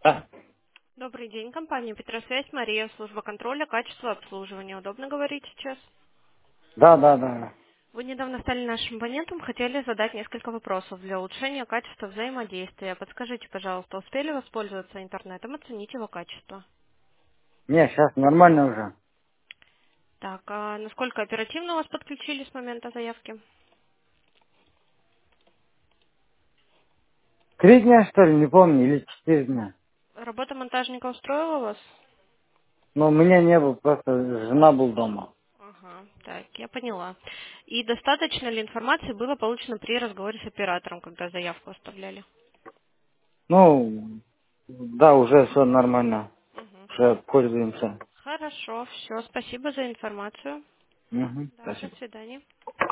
Да, Добрый день, компания Петросвязь, Мария, служба контроля, качества обслуживания. Удобно говорить сейчас? да. Вы недавно стали нашим абонентом, хотели задать несколько вопросов для улучшения качества взаимодействия. Подскажите, пожалуйста, успели воспользоваться интернетом, оценить его качество? Не, сейчас нормально уже. Так, а насколько оперативно вас подключили с момента заявки? 3 дня, что ли, не помню, или 4 дня. Работа монтажника устроила вас? Но у меня не было, просто жена был дома. Ага, так, я поняла. И достаточно ли информации было получено при разговоре с оператором, когда заявку оставляли? Ну, да, уже все нормально. Мгм. Уже пользуемся. Хорошо, все, спасибо за информацию. Да, до Спасибо. свидания.